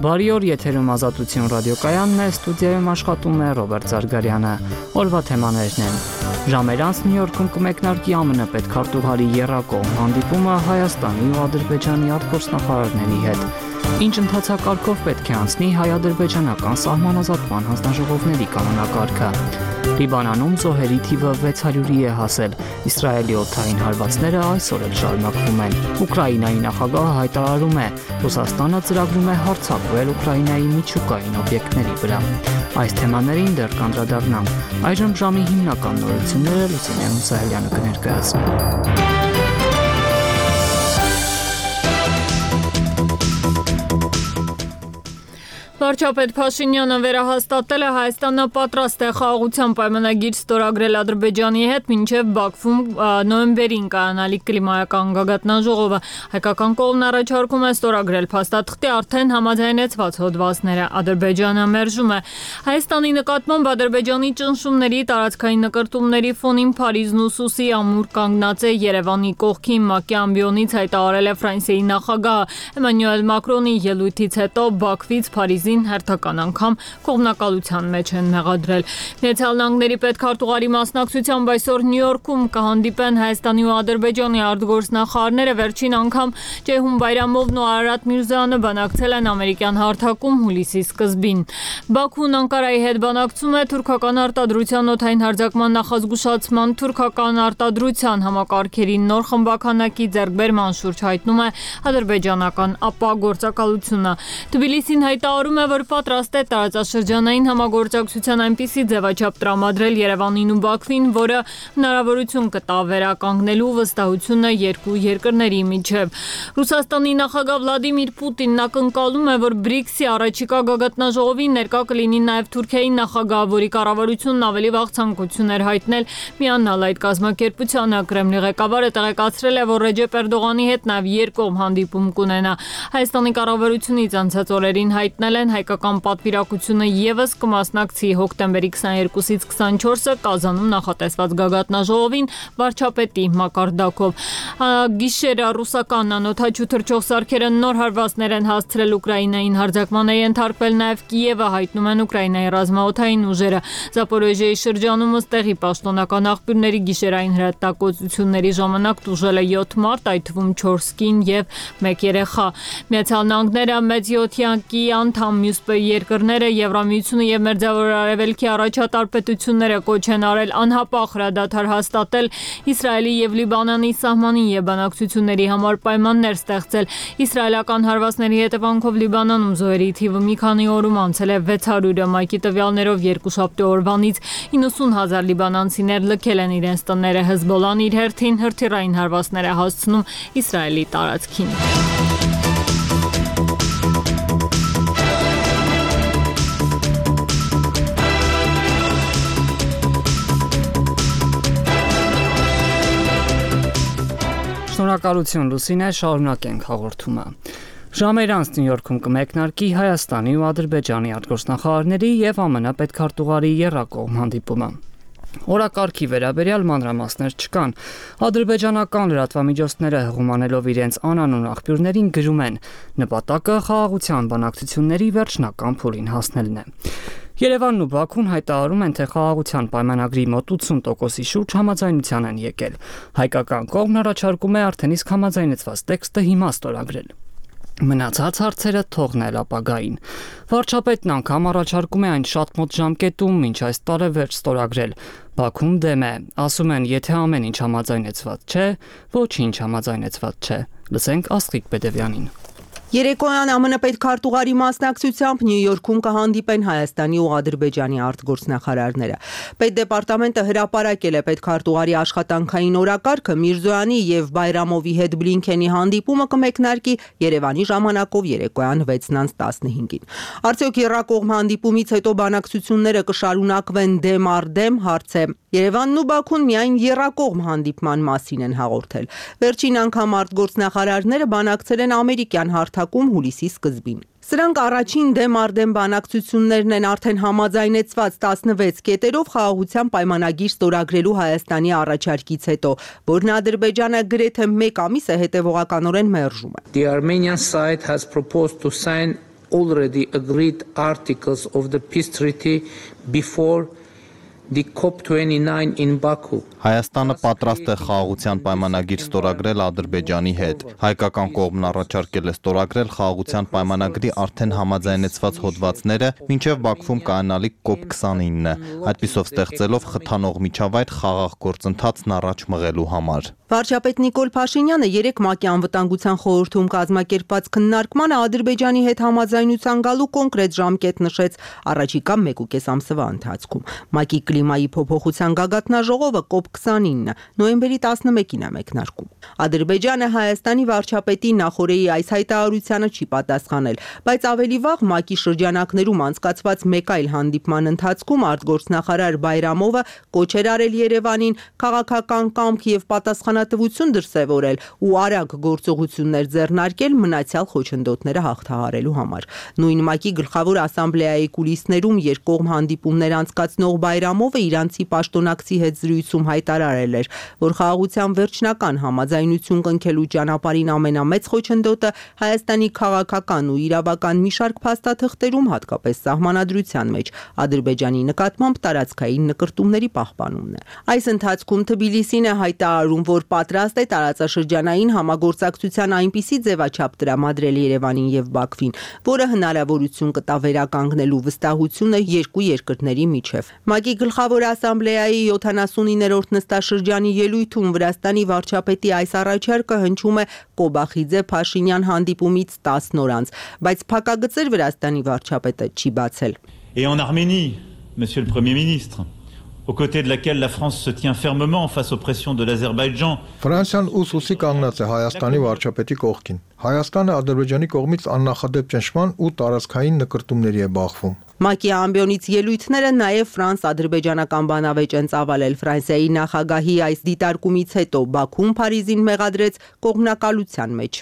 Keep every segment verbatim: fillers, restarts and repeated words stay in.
Բարի օր, եթերում Ազատություն ռադիոկայանն է, ստուդիայում աշխատում է Ռոբերտ Զարգարյանը։ Օրվա թեմաներն են. Ժամեր անց Նյու Յորքում կմեկնարկի ԱՄՆ պետքարտուղարի եռակողմ հանդիպումը Հայաստանի ու Ադրբեջանի արտգործնախարարների հետ։ Ինչ ընթացակարգով պետք է անցնի հայ-ադրբեջանական սահմանազատման հանձնաժողովների կանոնակարգը։ Լիբանանում զոհերի թիվը վեց հարյուրի է հասել։ Իսրայելի օդային հարվածները այսօր էլ շարունակվում են։ Ուկրաինայի նախագահը հայտարարում է, Ռուսաստանը ծրագրում է հարձակվել Ուկրաինայի միջուկային օբյեկտների վրա։ Այս թեմաներին դեռ կանդրադառնանք։ Այժմ ժամի հիմնական նորությունները Լուսինե Մուսահելյանը կներկայացնի։ Վարչապետ Փաշինյանը վերահաստատել է Հայաստանը պատրաստ է խաղաղության պայմանագիր ստորագրել Ադրբեջանի հետ մինչև Բաքվում նոյեմբերին կայանալիք կլիմայական գագաթնաժողովը։ Հայկական կողմն առաջարկում է ստորագրել փաստաթղթի արդեն համաձայնեցված հոդվածները։ Ադրբեջանը մերժում է։ Հայաստանի նկատմամբ Ադրբեջանի ճնշումների տարածքային նկրտումների ֆոնին Փարիզն ու Սուսի ամուր կանգնած է Երևանի կողքին։ ՄԱԿ-ի ամբիոնից հայտարարել է Ֆրանսիայի նախագահը։ Էմանուել Մակրոնի ելույթից հետո Բաքվից Փարիզ հերթական անգամ կողմնակալության մեջ են մեղադրել։ Միացյալ Նահանգների պետքարտուղարի մասնակցությամբ այսօր Նյու Յորքում կհանդիպեն Հայաստանի ու Ադրբեջանի արտգործնախարարները։ Վերջին անգամ Ջեյհուն Բայրամովն ու Արարատ Միրզոյանը բանակցել են ամերիկյան հարթակում հուլիսի սկզբին։ Բաքուն Անկարայի հետ բանակցում է թուրքական արտադրության օդային հարձակման նախազգուշացման, թուրքական արտադրության համակարգերի նոր խմբականակի ձեռքբերման շուրջ հայտնում է ադրբեջանական ապագործակալությունը։ Թբիլիսին հայտարարում է, որ պատրաստ է տարածաշրջանային համագործակցության այնպիսի ձևաչափ տրամադրել Երևանին ու Բաքվին, որը հնարավորություն կտա վերականգնելու վստահությունը երկու երկրների միջև։ Ռուսաստանի նախագահ Վլադիմիր Պուտինն ակնկալում է, որ բրիքսի առաջիկա գագաթնաժողովին ներկա կլինի նաև Թուրքիայի նախագահ, որի կառավարությունն ավելի վաղ ցանկություն էր հայտնել միանալ այդ կազմակերպությանը։ Կրեմլի ղեկավարը տեղեկացրել է, որ Ռեջեփ Էրդողանի հետ նաև երկկողմ հանդիպում կունենա։ Հայաստանի կառավարությունից անցած օրերին հայտնել են հայկական պատվիրակությունը եւս կմասնակցի հոկտեմբերի քսաներկուսից քսանչորսը Կազանում նախատեսված գագաթնաժողովին վարչապետի մակարդակով։ Գիշերը ռուսական անօդաչու թռչող սարքերը նոր հարվածներ են հասցրել Ուկրաինային, հարձակման է ենթարկվել նաև Կիևը, հայտնում են Ուկրաինայի ռազմաօդային ուժերը։ Զապորոժիայի շրջանում ըստ տեղի պաշտոնական աղբյուրների գիշերային հրետակոծությունների ժամանակ տուժել է յոթ մարդ, այդ թվում չորս կին եւ մեկ երեխա։ Միացյալ Նահանգները մեծիոթյակի անդամ մյուս երկրները Եվրամիությունը եւ Մերձավոր Արևելքի առաջատար պետությունները կոչ են արել անհապաղ հրադադար հաստատել Իսրայելի եւ Լիբանանի սահմանին եւ բանակցությունների համար պայմաններ ստեղծել։ Իսրայելական հարվածների հետևանքով Լիբանանում զոհերի թիվը մի քանի օրում անցել է վեց հարյուրը։ ՄԱԿ-ի տվյալներով երկուշաբթի օրվանից իննսուն հազար լիբանանցիներ լքել են իրենց տները։ Հեզբոլան իր հերթին հրթիռային հարվածներ է հասցնում Իսրայելի տարածքին։ Շնորհակալություն Լուսինե, շարունակենք հաղորդումը։ Ժամեր անց Նյու Յորքում կմեկնարկի Հայաստանի ու Ադրբեջանի արտգործնախարարների եւ ԱՄՆ պետքարտուղարի եռակողմ հանդիպումը։ Օրակարգի վերաբերյալ մանրամասներ չկան։ Ադրբեջանական լրատվամիջոցները հղումանելով իրենց անանուն աղբյուրներին գրում են. նպատակը խաղաղության բանակցությունների վերջնական փուլին հասնելն է։ Երևանն ու Բաքուն հայտարարում են, թե խաղաղության պայմանագրի մոտ ութսուն տոկոսի շուրջ համաձայնության են եկել։ Հայկական կողմն առաջարկում է արդեն իսկ համաձայնեցված տեքստը հիմա ստորագրել։ Մնացած հարցերը թողնել ապագային։ Վարչապետն անգամ առաջարկում է այն շատ մոտ ժամկետում մինչ այս տարեվերջ ստորագրել։ Բաքուն դեմ է, ասում են, եթե ամեն ինչ համաձայնեցված չէ, ոչինչ համաձայնեցված չէ։ Լսենք Աստղիկ Բեդևյանին։ Երեկոյան ԱՄՆ պետքարտուղարի մասնակցությամբ Նյու Յորքում կհանդիպեն Հայաստանի ու Ադրբեջանի արտգործնախարարները։ Պետդեպարտամենտը հրապարակել է պետքարտուղարի աշխատանքային օրակարգը, Միրզոյանի եւ Բայրամովի հետ Բլինքենի հանդիպումը կմեկնարկի Երևանի ժամանակով երեկոյան վեցն անց տասնհինգին։ Արդյոք եռակողմ հանդիպումից հետո բանակցությունները կշարունակվեն դեմ առ դեմ, հարց է։ Երևանն ու Բաքուն միայն եռակողմ հանդիպման մասին են հաղորդել։ Վերջին անգամ արտգործնախարարները բանակցել են ամերիկյան հարթակում հուլիսի սկզբին։ Սրանք առաջին դեմ առ դեմ բանակցություններն են արդեն համաձայնեցված տասնվեց կետերով խաղաղության պայմանագիր ստորագրելու Հայաստանի առաջարկից հետո, որն Ադրբեջանը գրեթե մեկ ամիս է հետևողականորեն մերժում է։ The Armenian side has proposed to sign already agreed articles of the peace treaty before the COP twenty-nine in Baku. Հայաստանը պատրաստ է խաղաղության պայմանագիր ստորագրել Ադրբեջանի հետ։ Հայկական կողմն առաջարկել է ստորագրել խաղաղության պայմանագրի արդեն համաձայնեցված հոդվածները մինչև Բաքվում կայանալիք COP twenty-nine-ը, այդպիսով ստեղծելով խթանող միջավայր խաղաղ գործընթացն առաջ մղելու համար։ Վարչապետ Նիկոլ Փաշինյանը երեկ ՄԱԿ-ի անվտանգության խորհրդում կազմակերպված քննարկմանը Ադրբեջանի հետ համաձայնության գալու կոնկրետ ժամկետ նշեց առաջիկա մեկուկես ամսվա ընթացքում։ ՄԱԿ-ի կլիմայի փոփոխության գագաթնաժողովը COP twenty-nine նոյեմբերի տասնմեկին է մեկնարկում։ Ադրբեջանը Հայաստանի վարչապետի նախորդի այս հայտարարությանը չի պատասխանել, բայց ավելի վաղ ՄԱԿ-ի շրջանակներում անցկացված մեկ այլ հանդիպման ընթացքում արտգործնախարար Բայրամովը կոչ էր արել Երևանին քաղաքական կամք եւ պատասխանատվություն դրսեւորել ու արագ գործողություններ ձեռնարկել մնացյալ խոչընդոտները հաղթահարելու համար։ Նույն ՄԱԿ-ի գլխավոր ասամբլեայի կուլիսներում երկկողմ հանդիպումներ անցկացնող Բայրամովը իրանցի պաշտոնակցի հետ զրույցում հայտարարել էր, որ խաղաղության վերջնական համաձայնություն կնքելու ճանապարհին ամենամեծ խոչընդոտը Հայաստանի քաղաքական ու իրավական մի շարք փաստաթղթերում, հատկապես սահմանադրության մեջ, Ադրբեջանի նկատմամբ տարածքային նկրտումների պահպանումն է։ Այս ընթացքում Թբիլիսին է հայտարարում, որ պատրաստ է տարածաշրջանային համագործակցության այնպիսի ձևաչափ տրամադրել Երևանին եւ Բաքվին, որը հնարավորություն կտա վերականգնելու վստահությունը երկու երկրների միջև։ ՄԱԿ-ի գլխավոր ասամբլեայի յոթանասունիններորդ նստաշրջանի ելույթում Վրաստանի վարչապետի այս առաջարկը հնչում է Կոբախիձե Փաշինյան հանդիպումից տասն օր անց, բայց փակագծեր Վրաստանի վարչապետը չի բացել։ Et en Arménie, Monsieur le Premier ministre, aux côtés de laquelle la France se tient fermement face aux pressions de l'Azerbaïdjan. Ֆրանսիան ուսուսի կանգնած է Հայաստանի վարչապետի կողքին։ Հայաստանը Ադրբեջանի կողմից աննախադեպ ճնշման ու տարածքային նկրտումների է բախվում։ ՄԱԿ-ի ամբիոնից ելույթները նաև ֆրանս-ադրբեջանական բանավեճ են ծավալել։ Ֆրանսիայի նախագահի այս դիտարկումից հետո Բաքուն Փարիզին մեղադրեց կողմնակալության մեջ։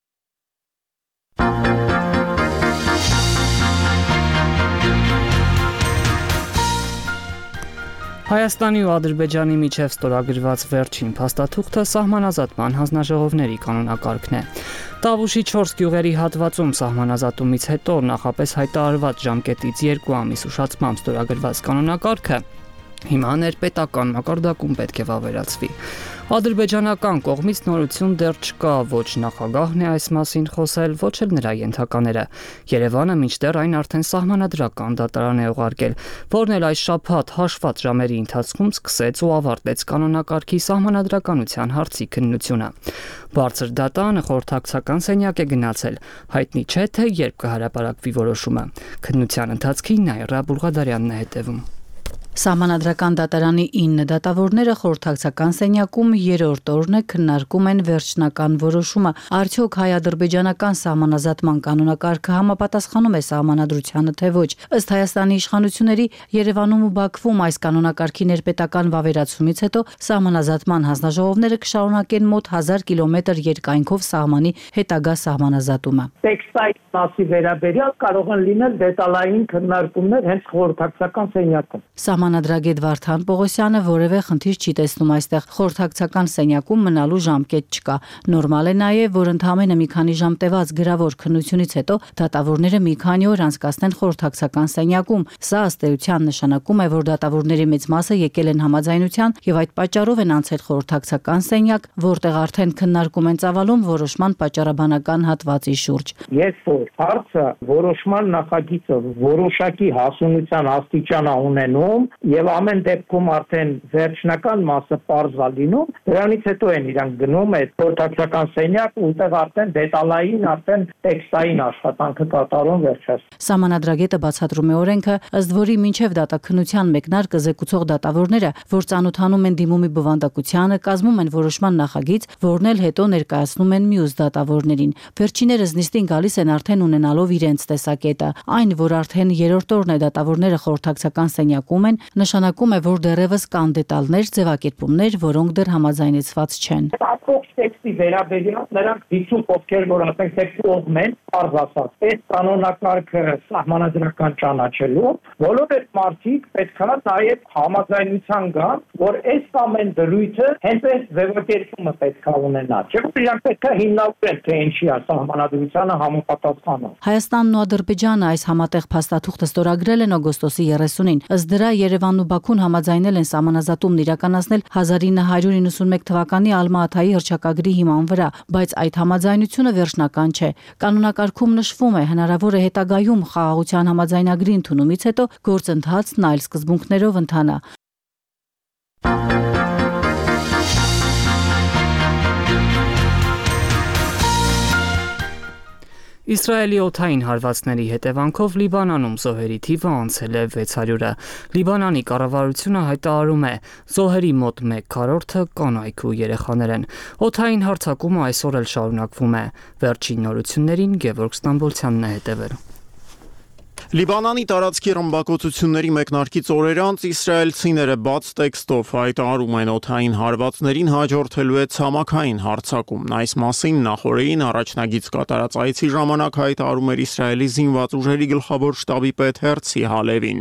Հայաստանի ու Ադրբեջանի միջև ստորագրված վերջին փաստաթուղթը սահմանազատման հանձնաժողովների կանոնակարգն է։ Տավուշի չորս գյուղերի հատվածում սահմանազատումից հետո նախապես հայտարարված ժամկետից երկու ամիս ուշացմամբ ստորագրված կանոնակարգը հիմա ներպետական մակարդակում պետք է վավերացվի։ Ադրբեջանական կողմից նորություն դեռ չկա, ոչ նախագահն է այս մասին խոսել, ոչ էլ նրա ենթակաները։ Երևանը մինչդեռ այն արդեն սահմանադրական դատարան է ուղարկել, որն էլ այս շաբաթ հաշված ժամերի ընթացքում սկսեց ու ավարտեց կանոնակարգի սահմանադրականության հարցի քննությունը։ Բարձր դատանը խորհրդակցական սենյակ է գնացել, հայտնի չէ թե երբ կհրապարակվի որոշումը։ Քննության ընթացքին Նաիրա Բուլղադարյանն է հետևում։ Սահմանադրական դատարանի ինը դատավորները խորհրդակցական սենյակում երրորդ օրն է քննարկում են վերջնական որոշումը, արդյոք հայ-ադրբեջանական սահմանազատման կանոնակարգը համապատասխանում է սահմանադրությանը թե ոչ։ Ըստ Հայաստանի իշխանությունների Երևանում ու Բաքվում այս կանոնակարգի ներպետական վավերացումից հետո սահմանազատման հանձնաժողովները կշարունակեն մոտ հազար կիլոմետր երկայնքով սահմանի հետագա սահմանազատումը։ Տեքստային մասի վերաբերյալ կարող են լինել դետալային քննարկումներ հենց խորհրդակցական սենյակում։ Սահմանադրագետ Վարդան Պողոսյանը որևէ խնդիր չի տեսնում այստեղ խորհրդակցական սենյակում մնալու ժամկետ չկա։ Նորմալ է նաև, որ ընդամենը մի քանի ժամ տևած գրավոր քննությունից հետո դատավորները մի քանի օր անցկացնեն խորհրդակցական սենյակում։ Սա ըստ էության նշանակում է, որ դատավորների մեծ մասը եկել են համաձայնության եւ այդ պատճառով են անցել խորհրդակցական սենյակ, որտեղ արդեն քննարկում են ծավալում որոշման պատճառաբանական հատվածի շուրջ։ Ես որ հարցը որոշման նախագիծը որոշակի հասունության աստիճան ունենում եւ ամեն դեպքում արդեն վերջնական մասը պարզա լինում, դրանից հետո են իրանք գնում այդ խորհրդակցական սենյակ, որտեղ արդեն դետալային, արդեն տեքստային աշխատանքը կատարում վերջացնում։ Սահմանադրագետը բացատրում է օրենքը, ըստ որի մինչև դատաքննության մեկնարկը զեկուցող դատավորները, որ ծանոթանում են դիմումի բովանդակությանը, կազմում են որոշման նախագիծ, որն էլ հետո ներկայացնում են մյուս դատավորներին։ Վերջիներս նիստին գալիս են արդեն ունենալով իրենց տեսակետը, այն, որ արդեն երրորդ օրն է դատավորները խորհրդակցական սենյակում են, Նշանակում է, որ դեռևս կան դետալներ, ձևակերպումներ, որոնք դեռ համաձայնեցված չեն։ Ապօրինի տեքստի վերաբերյալ նրանք դիցու ովքեր որ ասենք թե կողմ են, բարձ ասած, այս կանոնակարգը սահմանադրական ճանաչելու, բոլոր այդ մարդիկ պետք է նաև համաձայնության գան, որ այս ամեն դրույթը հենց այս ձևակերպումը պետք է ունենա։ Չէ՞ որ իրանք պետք է հիմնավորեն թե ինչի է սահմանադրությանը համապատասխանում։ Հայաստանն ու Ադրբեջանը այս համատեղ փաստաթուղթը ստորագրել են օգոստոսի երեսունին։ Ըստ դրա Երևանն ու Բաքուն համաձայնել են սահմանազատումն իրականացնել հազար ինը հարյուր նվաթ մեկ թվականի Ալմա-Աթայի հռչակագրի հիման վրա, բայց այդ համաձայնությունը վերջնական չէ։ Կանոնակարգում նշվում է, հնարավոր է հետագայում խաղաղության համաձայնագրի ընդունումից հետո գործընթացն այլ սկզբունքներով ընթանա։ Իսրայելի օդային հարվածների հետևանքով Լիբանանում զոհերի թիվը անցել է վեց հարյուրը։ Լիբանանի կառավարությունը հայտարարում է, զոհերի մոտ մեկ քառորդը կանայք ու երեխաներ են։ Օդային հարձակումը այսօր էլ շարունակվում է։ Վերջին նորություններին Գևորգ Ստամբոլցյանն է հետևել։ Լիբանանի տարածքի ռմբակոծությունների մեկնարկից օրեր անց իսրայելցիները բաց տեքստով հայտարարում են օդային հարվածներին հաջորդելու է ցամաքային հարձակումն։ Այս մասին նախորդին առաջնագիծ կատարած այցի ժամանակ հայտարարում էր Իսրայելի զինված ուժերի գլխավոր շտաբի պետ Հերցի Հալևին։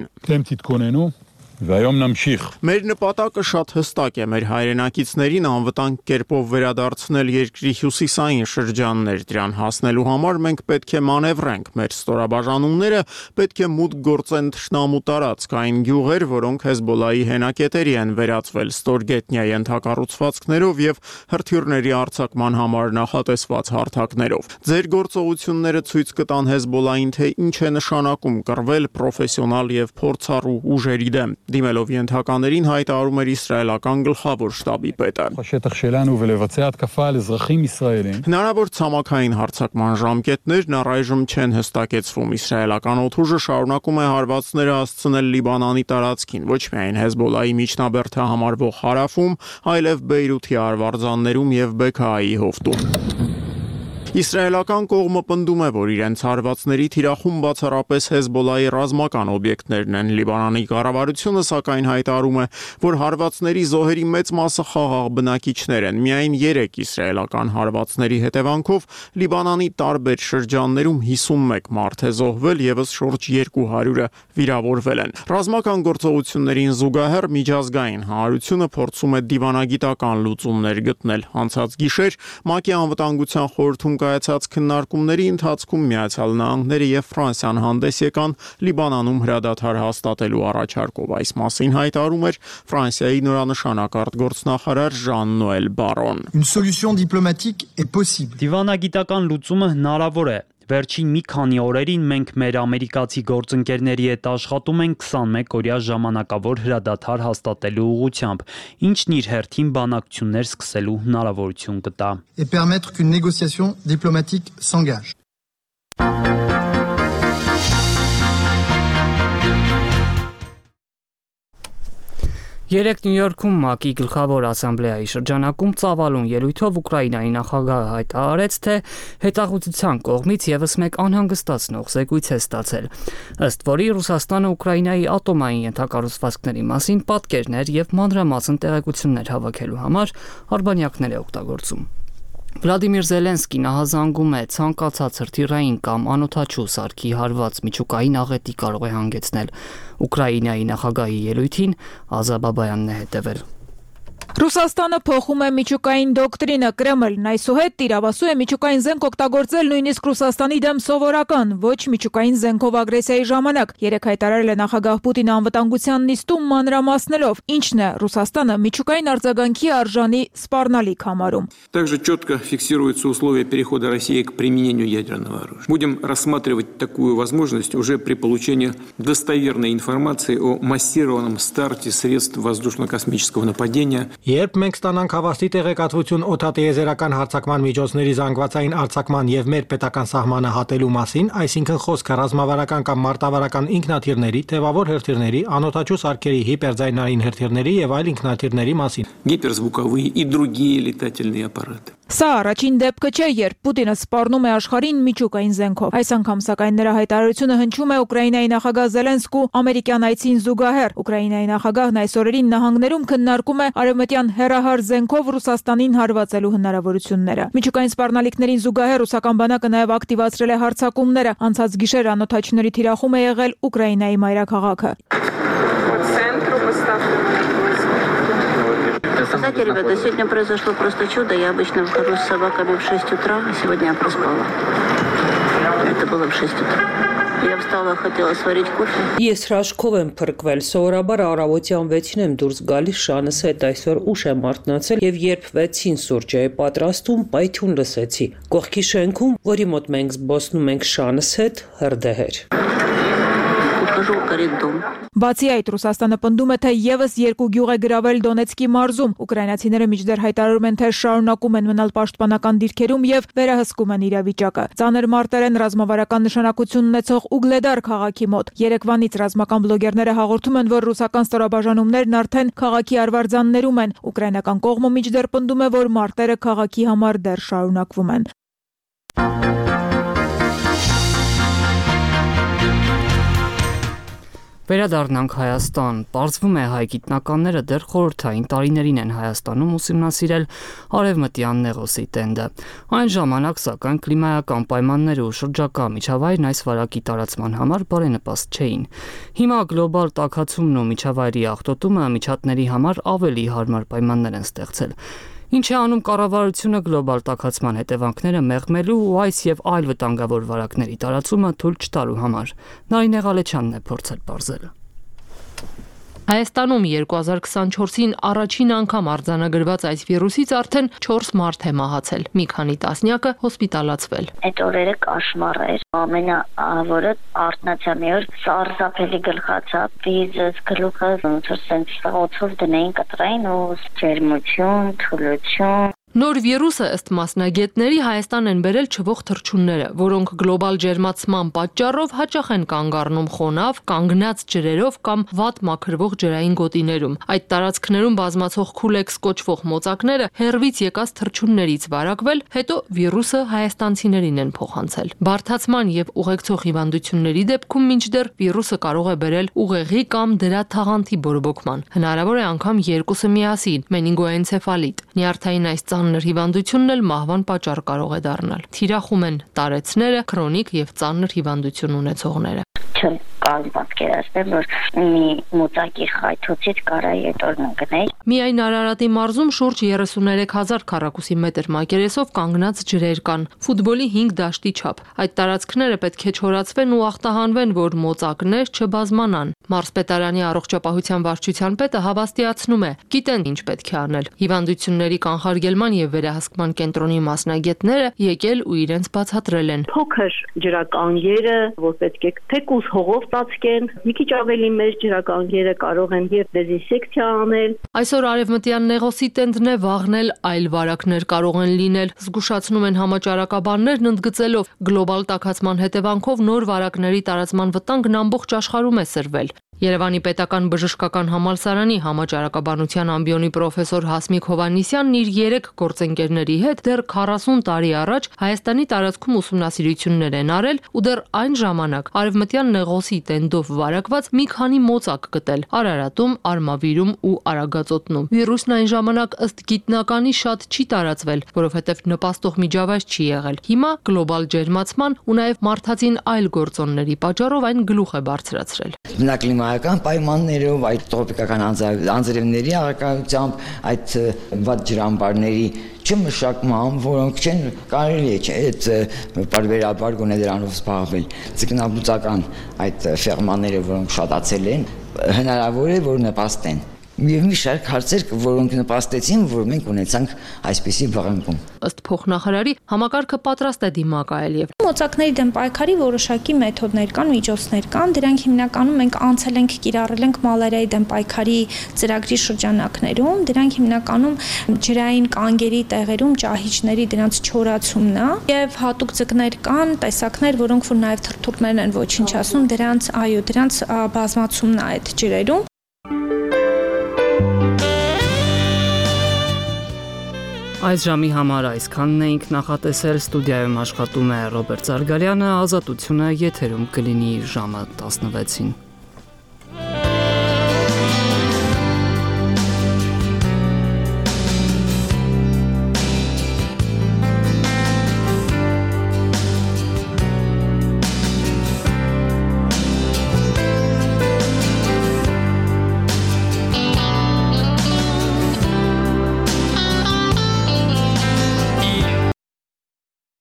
Մեր նպատակը շատ հստակ է, մեր հայրենակիցներին անվտանգ կերպով վերադարձնել երկրի հյուսիսային շրջաններ, դրան հասնելու համար մենք պետք է մանևրենք, մեր ստորաբաժանումները պետք է մուտք գործեն թշնամու տարածք, այն գյուղեր, որոնք Հեզբոլայի հենակետերի են վերածվել ստորգետնյա ենթակառուցվածքներով եւ հրթիռների արձակման համար նախատեսված հարթակներով։ Ձեր գործողությունները ցույց կտան Հեզբոլային, թե ինչ է նշանակում կռվել պրոֆեսիոնալ եւ փորձառու ուժերի դեմ։ Դիմելով ենթականերին հայտարարում էր իսրայելական գլխավոր շտաբի պետը։ Հնարավոր ցամաքային հարձակման ժամկետներն առայժմ չեն հստակեցվում։ Իսրայելական օդուժը շարունակում է հարվածները հասցնել Լիբանանի տարածքին, ոչ միայն Հեզբոլայի միջնաբերդը համարվող Հարավում, այլև Բեյրութի արվարձաններում եւ Բեքայի հովտում։ Իսրայելական կողմը պնդում է, որ իրենց հարվածների թիրախում բացառապես Հեզբոլայի ռազմական օբյեկտներն են։ Լիբանանի կառավարությունը սակայն հայտարարում է, որ հարվածների զոհերի մեծ մասը խաղաղ բնակիչներ են։ Միայն երեք իսրայելական հարվածների հետևանքով Լիբանանի տարբեր շրջաններում հիսունմեկ մարդ է զոհվել, եւս շուրջ երկու հարյուրը վիրավորվել են։ Ռազմական գործողություններին զուգահեռ միջազգային հանրությունը փորձում է դիվանագիտական լուծումներ գտնել։ Անցած գիշեր ՄԱԿ-ի անվտանգության խորհրդում կայացած քննարկումների ընթացքում Միացյալ Նահանգները եւ Ֆրանսիան հանդես եկան Լիբանանում հրադադար հաստատելու առաջարկով։ Այս մասին հայտարարում էր Ֆրանսիայի նորանշանակ արտգործնախարար Ժան-Նոել Բարոն։ Une solution diplomatique est possible. Դիվանագիտական լուծումը հնարավոր է։ Վերջին մի քանի օրերին մենք մեր ամերիկացի գործընկերների հետ աշխատում ենք քսանմեկ օրյա ժամանակավոր հրադադար հաստատելու ուղղությամբ, ինչն իր հերթին բանակցություններ սկսելու հնարավորություն կտա։ Et permettre qu'une négociation diplomatique s'engage. Երեկ Նյու Յորքում ՄԱԿ-ի գլխավոր ասամբլեայի շրջանակում ծավալուն ելույթով Ուկրաինայի նախագահը հայտարարեց, թե հետախուզության կողմից եւս մեկ անհանգստացնող զեկույց է ստացել, ըստ որի Ռուսաստանը Ուկրաինայի ատոմային ենթակառուցվածքների մասին պատկերներ եւ մանրամասն տեղեկություններ հավաքելու համար արբանյակներ է օգտագործում։ Վլադիմիր Զելենսկին ահազանգում է ցանկացած հրթիռային կամ անօդաչու սարքի հարված միջուկային աղետի կարող է հանգեցնել։ Ուկրաինայի նախագահի ելույթին Ազա Բաբայանն է հետևել։ Ռուսաստանը փոխում է միջուկային դոկտրինը, Կրեմլն այսուհետ տիրավասու է միջուկային զենք օգտագործել նույնիսկ Ռուսաստանի դեմ սովորական, ոչ միջուկային զենքով ագրեսիայի ժամանակ։ Երեկ հայտարարել է նախագահ Պուտինը անվտանգության նիստում մանրամասնելով, ինչն է Ռուսաստանը միջուկային արձագանքի արժանի սպառնալիք համարում։ Также четко фиксируются условия перехода России к применению ядерного оружия. Будем рассматривать такую возможность уже при получении достоверной информации о массированном старте средств воздушно-космического нападения Երբ մենք ստանանք հավաստի տեղեկատվություն օդատիեզերական հարձակման միջոցների զանգվածային արձակման եւ մեր պետական սահմանը հատելու մասին, այսինքն խոսքը ռազմավարական կամ մարտավարական ինքնաթիռների, թևավոր հրթիռների, անօդաչու սարքերի, հիպերձայնային հրթիռների եւ այլ ինքնաթիռների մասին։ Гиперзвуковые и другие летательные аппараты. Սա առաջին դեպքը չէ, երբ Պուտինը սպառնում է աշխարհին միջուկային զենքով։ Այս անգամ սակայն նրա հայտարարությունը հնչում է Ուկրաինայի նախագահ Զելենսկու ամերիկյան այցին զուգահեռ։ Ուկրաինայի նախագահն այս օրերին նահանգներում քննարկում է արևմտյան հեռահար զենքով Ռուսաստանին հարվածելու հնարավորությունները։ Միջուկային սպառնալիքներին զուգահեռ ռուսական բանակը նաև ակտիվացրել է հարձակումները։ Անցած գիշեր անօդաչուների թիրախում է եղել Ուկրաինայի մայրաքաղաքը։ Знаете, ребята, сегодня произошло просто чудо. Я обычно выхожу с собаками в шесть утра, а сегодня я проспала. Это было в шесть утра. Я встала, хотела сварить кофе. Ես հրաշքով եմ փրկվել, սովորաբար առավոտյան վեցին եմ դուրս գալիս շանս հետ, այսօր ուշ եմ արթնացել եւ երբ վեցին սուրճ էի պատրաստում, պայթյուն լսեցի։ Կողքի շենքում, որի մոտ մենք զբոսնում ենք շանս հետ, հրդեհեր։ Բացի այդ, Ռուսաստանը պնդում է, թե եւս երկու գյուղ է գրավել Դոնեցկի մարզում։ Ուկրաինացիները միջդեռ հայտարարում են, թե շարունակում են մնալ պաշտպանական դիրքերում եւ վերահսկում են իրավիճակը։ Ծանր մարտեր են ռազմավարական նշանակություն ունեցող Ուգլեդար քաղաքի մոտ։ Երեկվանից ռազմական բլոգերները հաղորդում են, որ ռուսական ստորաբաժանումներն արդեն քաղաքի արվարձաններում են։ Ուկրաինական կողմը միջդեռ պնդում է, որ մարտերը քաղաքի համար դեռ շարունակվում են։ Վերադառնանք Հայաստան։ Պարզվում է, հայ գիտնականները դեռ խորհրդային տարիներին են Հայաստանում ուսումնասիրել արևմտյան Նեղոսի տենդը։ Այն ժամանակ, սակայն, կլիմայական պայմանները ու շրջակա միջավայրն այս վարակի տարածման համար բարենպաստ չէին։ Հիմա գլոբալ տաքացումն ու միջավայրի աղտոտումը միջատների համար ավելի հարմար պայմաններ են ստեղծել։ Ինչ է անում կառավարությունը գլոբալ տաքացման հետևանքները մեղմելու ու այս եւ այլ վտանգավոր վարակների տարածումը թույլ չտալու համար։ Նարինե Ղալեչյանն է փորձել բարձել։ Հայաստանում երկու հազար քսանչորսին առաջին անգամ արձանագրված այս վիրուսից արդեն չորս մարդ է մահացել, մի քանի տասնյակը հոսպիտալացվել։ Այդ օրերը կաշմար էր, ամենավորը արթնացա մի օր, սարսափելի գլխացա, վիզս, գլուխը ոնց որ սենց օծով դնեին կտրային ու ջերմություն, թուլություն։ Նոր վիրուսը ըստ մասնագետների Հայաստան են բերել չվող թռչունները, որոնք գլոբալ ջերմացման պատճառով հաճախ են կանգ առնում խոնավ, կանգնած ջրերով կամ վատ մաքրվող ջրային գոտիներում։ Այդ տարածքներում բազմացող քուլեքս կոչվող մոծակները հեռվից եկած թռչուններից վարակվել, հետո վիրուսը հայաստանցիներին են փոխանցել։ Բարդացման եւ ուղեկցող հիվանդությունների դեպքում մինչդեռ վիրուսը կարող է բերել ուղեղի կամ դրա թաղանթի բորբոքման։ Հնարավոր է անգամ երկուսը միասին՝ մենինգոենցեֆալիտ։ Նյարդային այս ծանր հիվանդությունն էլ մահվան պատճառ կարող է դառնալ։ Թիրախում են տարեցները, քրոնիկ եւ ծանր հիվանդություն ունեցողները։ Չեմ կարող պատկերացնել, որ մի մոծակի խայթոցից կարայի այդ օրն գնայի։ Միայն Արարատի մարզում շուրջ երեսուներեք հազար քառակուսի մետր մակերեսով կանգնած ջրեր կան, ֆուտբոլի հինգ դաշտի չափ։ Այդ տարածքները պետք է չորացվեն ու ախտահանվեն, որ մոծակներ չբազմանան։ Մարզպետարանի առողջապահության վարչության պետը հավաստիացնում է, գիտեն ինչ պետք է անել։ Հիվանդությունների կանխարգելման եւ վերահսկման կենտրոնի մասնագետները եկել ու իրենց բացատրել են։ Փոքր ջրականգերը, որ պետք է թեկուզ հողով ծածկեն, մի քիչ ավելի մեծ ջրականգերը կարող են եւ դեզինսեկցիա անել։ Այսօր արևմտյան Նեղոսի տենդն է, վաղն էլ այլ վարակներ կարող են լինել։ Զգուշացնում են համաճարակաբաններն ընդգծելով, գլոբալ տաքացման հետևանքով նոր վարակների տարածման վտանգն ամբողջ աշխարհում է սրվել։ Երևանի պետական բժշկական համալսարանի համաճարակաբանության ամբիոնի պրոֆեսոր Հասմիկ Հովանիսյանն իր երեք գործընկերների հետ դեռ քառասուն տարի առաջ Հայաստանի տարածքում ուսումնասիրություններ են արել ու դեռ այն ժամանակ արևմտյան Նեղոսի տենդով վարակված մի քանի մոծակ գտել Արարատում, Արմավիրում ու Արագածոտնում։ Վիրուսն այն ժամանակ ըստ գիտնականի շատ չի տարածվել, որովհետև նպաստող միջավայր չի եղել։ Հիմա գլոբալ ջերմացման ու նաև մարդածին այլ գործոնների պատճառով այն գլուխ է բարձրացրել։ Կլիմայական պայմաններով, այդ տրոպիկական անձրևների առկայությամբ, այդ վատ ջրամբարների չմշակման, որոնք չեն կարելի է չէ, այդ բարբերաբար գոնե դրանով զբաղվել։ Ձկնաբուծական այդ ֆերմաները, որոնք շատացել են, հնարավոր է, որ նպաստեն։ Եվ մի շարք հարցեր, որոնք նպաստեցին, որ մենք ունեցանք այսպիսի բաղանքում։ Ըստ փոխնախարարի, համակարգը պատրաստ է դիմակայել եւ մոծակների դեմ պայքարի որոշակի մեթոդներ կան, միջոցներ կան, դրանք հիմնականում մենք անցել ենք, կիրառել ենք մալարիայի դեմ պայքարի ծրագրի շրջանակներում, դրանք հիմնականում ջրային կանգերի տեղերում ճահիճների դրանց չորացումն է եւ հատուկ ձկներ կան, տեսակներ, որոնք որ նաեւ թրթուրներն են ոչնչացնում, դրանց այո, դրանց բազմացումն է այդ ջրերում։ Այս ժամի համար այսքանն էինք նախատեսել, ստուդիայում աշխատում է Ռոբերտ Զարգարյանը, Ազատությունը եթերում կլինի ժամը տասնվեցին։